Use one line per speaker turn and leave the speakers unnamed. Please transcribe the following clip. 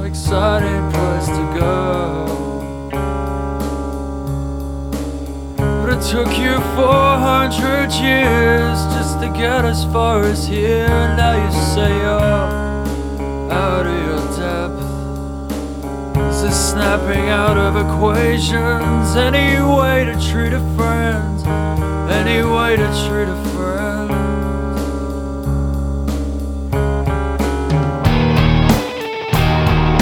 exciting place to go. But it took you 400 years just to get as far as here. Now you say you're out of your depth. Is this snapping out of equations? Any way to treat a friend? Any way to treat a friend?